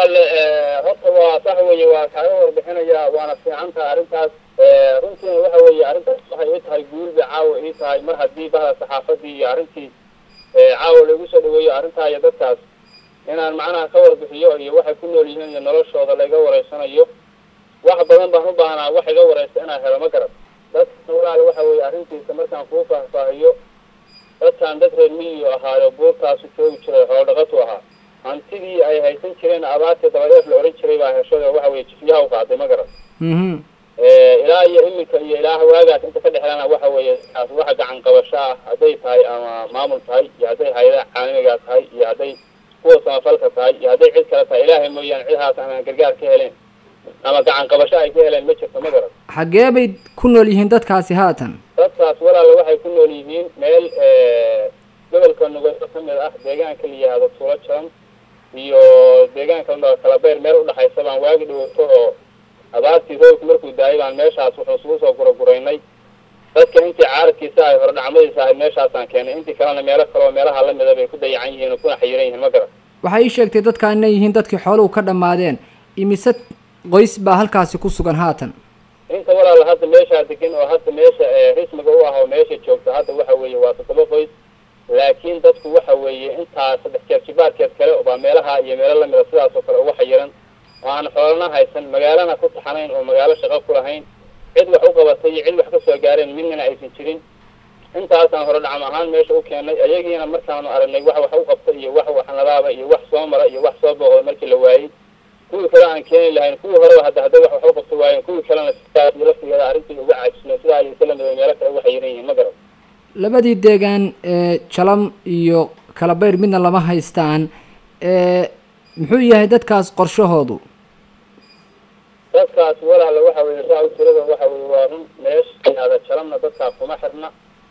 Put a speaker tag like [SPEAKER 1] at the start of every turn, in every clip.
[SPEAKER 1] horta waa sax weeye waa kaaga warbixinaya waana fiicantaha arrintaas runtiina waxa weeye arrintaas waxay ii tahay guulba caawa ii tahay mar haddii bahda saxaafadii iyo arrintii caawa lagu soo dhaweeyo arrintaa iyo dadkaas inaan macnaha ka warbixiyo iyo waxay ku nool yihiin iyo noloshooda laga wareysanayo wax badan baan u baahnaa wax iga wareysta inaan helo ma garad dadka walaal waxa weeye arrintiisa markaan kuu faahfaahiyo dadkaan dad reer miyigu ahaayo buurtaasu joogi jiray xoolo dhaqatu ahaa hantidii ay haysan jireen abaartii dabadeed la oran jiray baa heshada waxa weeye jifiyaha u qaaday ma garan ilaa iyo iminka iyo ilaa waagaas inta ka dhexlana waxa weeye kaas waxa gacan qabasho ah hadday tahay ama maamul tahay iyo hadday hay'adaha caalamiga tahay iyo hadday kuwa samafalka tahay iyo hadday cid kale tahay ilaahay mooyaan cidaas aan gargaar ka heleen ama gacan qabasho ay ka heleen ma jirto ma garan
[SPEAKER 2] xagee bay ku nool yihiin dadkaasi haatan
[SPEAKER 1] dadkaas walaal waxay ku nool yihiin meel gobolka Nugaal ka mid ah deegaanka la yiraahdo Tuulo Jaran iyo deegaanka kala beer meel u dhaxaysa baan waagi dhawaato oo abaartii roobku markuu daayay baan meeshaas wuxuu soo guragureynay dadka intii caaradkiisa ay hor dhacmadiisa ay meeshaasaan keenay intii kalena meelo kale oo meelaha la mid ah bay ku dayacan yihiin oo kuna xayiran yihiin ma garan
[SPEAKER 2] waxay ii sheegtay dadka inay yihiin dadkii xooluhu ka dhamaadeen imise qoys baa halkaasi ku sugan haatan
[SPEAKER 1] inta walaal hadda meesha degan oo hadda meesha rismiga u ah oo meesha joogta hadda waxa weeye waa 7 qoys laakiin dadku waxa weeye intaa 3 jeer jibaarkeed kale oo meelaha iyo meelo la mid ah sidaas oo kale ugu xayiran aan xoolana haysan magaalana ku taxanayn oo magaalo shaqo ku lahayn cid wax u qabatay cid wax ka soo gaareen midna aysan jirin intaasaan hore dhacam ahaan meesha u keenay ayagiina markaan aragnay wax u qabtay iyo wax nadaaba iyo wax soo mara iyo wax soo booqday markii la waayay kuwii kale aan keeni lahayn kuwii hore hadda wax u qabtay waayeen kuwii kalena sidaas la fiirada arrintii uga caajisnay sidaa ay isla mid meelo kale wax yihiin ma garan
[SPEAKER 2] labadii deegaan Jalam iyo kala beer midna lama haystaan muxuu yahay dadkaas qorshahoodu
[SPEAKER 1] dadkaas walaal waxa weeye raaw tirada waxa weeye waa run meesha Jalamna dadka kuma xirna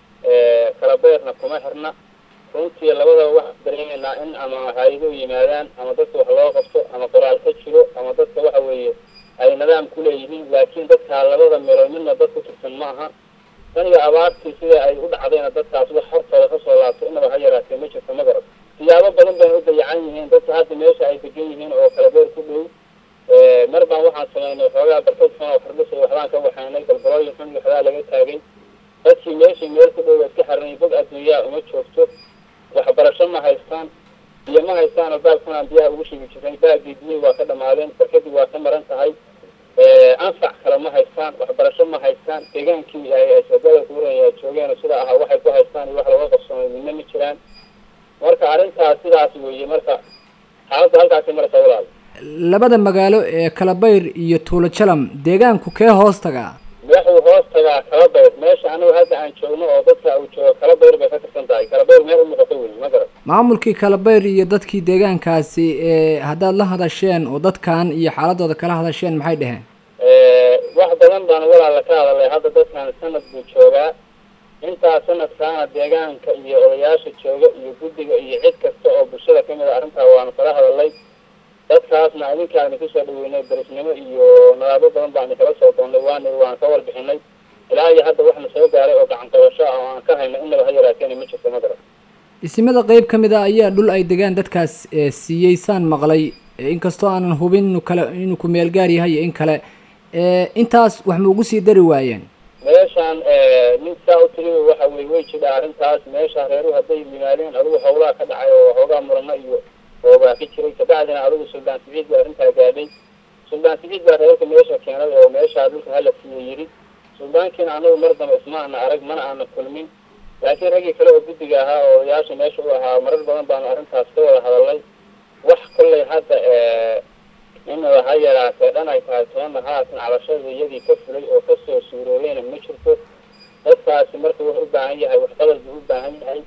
[SPEAKER 1] kala beerna kuma xirna runtii labada wax dareemayna in ama hay'ado yimaadaan ama dadka wax loo qabto ama qoraal ka jiro ama dadka waxa weeye ay nidaam ku leeyihiin laakiin dadka labada meelood midna dadku tirsan ma aha aniga abaartii sida ay u dhacdayna dadkaas wax hortooda ka soo laabto inaba ha yaraatee ma jirto ma garan siyaabo badan bay u dayacan yihiin dadka hadda meesha ay degan yihiin oo kala beer ku dhow mar baan waxaan sameynay xoogaa barkad xun oo kordhisay waxbaan ka waxaynay galbalooyin xun iyo waxbaa laga taagay dadkii meeshii meel ku dhow iska xirnay bog adduunyaa uma joogto waxbarasho ma haystaan iyo ma haystaan oo baabkunaan biyaha ugu shigi jiray baagii biyihii waa ka dhamaadeen barkadii waa ka maran tahay anfac kale ma haystaan waxbarasho ma haystaan deegaankii ay shaqada kuuraya joogeen sida aha waxay ku haystaan iyo wax laga qabsanay midna ma jiraan marka arrintaas sidaas weeye marka xaaladda halkaas marka walaal
[SPEAKER 2] labada magaalo ee kala beer iyo Tuulo Jalam deegaanku kee hoos tagaa
[SPEAKER 1] wuxuu hoos tagaa kala beer meesha anagu hadda aan joogno oo dadka uu joogo kala beer bay ka tirsan tahay kala beer meel u muuqato weeye ma garan
[SPEAKER 2] maamulkii kala beer iyo dadkii deegaankaasi haddaad la hadasheen oo dadkan iyo xaaladooda kala hadasheen maxay dhaheen
[SPEAKER 1] wax badan baan walaal ka hadalay hadda dadkan sanad buu joogaa intaa sanadkaana deegaanka iyo odayaasha jooga iyo guddiga iyo cid kasta oo bulshada ka mid ah arrintaa waanu kala hadalay dadkaasna idinkaani kusoo dhaweynay darisnimo iyo nadaabo badan baan kala soo doonnay waan ka warbixinay ilaa iyo hadda waxna soo gaaray oo gacan qabasho ah oo aan ka hayno inaba ha yaraateen ma jirto ma garan
[SPEAKER 2] dhismada qayb ka mid ah ayaa dhul ay degaan dadkaas siiyey saan maqlay inkastoo aanan hubin inuu ku meel gaar yahay in kale intaas wax ma ugu sii dari waayeen
[SPEAKER 1] meeshaan nin saa u tiri waxa weeye way jira arrintaas meesha reeruhu hadday yimaadeen adigu howlaha ka dhacay oo hoogaa murana iyo oo ka jiray kabacdina adigu Suldaan Siciid baa arrintaa gaadhay Suldaan Siciid baa reerka meesha keenay oo meesha dhulka hala siiyay yiri Suldaankiina anagu mar dambe ismaana arag mana aana kulmin laakiin ragii kale oo guddiga ahaa oo odayaasha meesha u ahaa marar badan baan arrintaas ka wada hadalay wax kolley hadda inaba ha yaraatee dhan ay tahay tobanna haatan cabashada iyadii ka fulay oo ka soo suuroobeyna ma jirto dadkaasi marka wuxuu u baahan yahay waxqabad buu u baahan yahay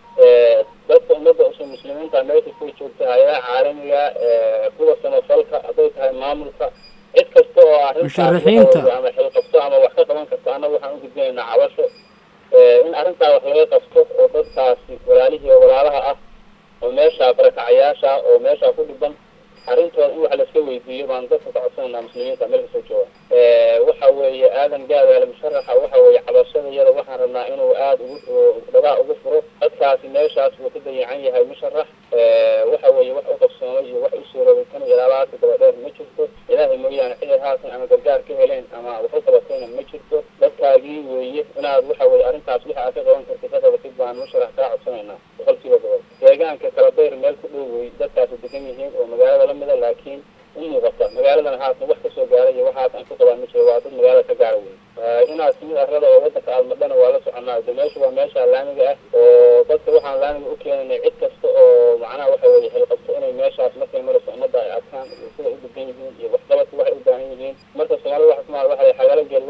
[SPEAKER 1] dadka ummadda usul muslimiinta meesha ku joogta hay'adaha caalamiga kuwa samafalka hadday tahay maamulka cid kasta oo
[SPEAKER 2] musharaxiinta
[SPEAKER 1] ama xil qabto ama wax ka qaban karta annagu waxaan u gudbinaynaa cabasho in arrintaa wax laga qabto oo dadkaasi walaalihii oo walaalaha ah oo meesha barakacayaasha oo meesha ku dhiban arrintooda in wax la iska weydiiyo baan dadka ka codsanaynaa muslimiinta meel kasta jooga waxa weeye aadan gaadaale musharaxa waxa weeye cabashada iyada waxaan rabnaa inuu aad dhagaa ugu furo dadkaasi meeshaas wuu ka dayacan yahay musharax waxa weeye wax u qabsoomay iyo wax u suuroobay kan iyo haatan daba dheer ma jirto ilaahay mooyaane ciday haatan ama gargaar ka heleen ama waxu qabatayna ma jirto dadkaagii weeye inaad waxa weye arrintaas wixii aad ka qaban kartid ka qabatid baan musharax kaa codsanaynaa boqolkiiba boqol deegaanka Kalabeer meel ku dhow wey dadkaasi degan yihiin oo magaalada la mida laakiin u muuqata magaaladan haatan wax kasoo gaaray iyo waxaas aan ku qabaan ma jiro waa dad magaalada ka gaara wey inaad simid arrada oo wadanka aad madhana waa la soconaa de meesha waa meesha laamiga ah oo dadka waxaan laamiga u keenanay cid kasta oo macnaha waxa weye xilqabto inay meeshaas markay marayso ummadda ay arkaan iyo sida u degan yihiin iyo waxqabadka waxay u baahan yihiin marka Soomaaliya waxa waxay xagala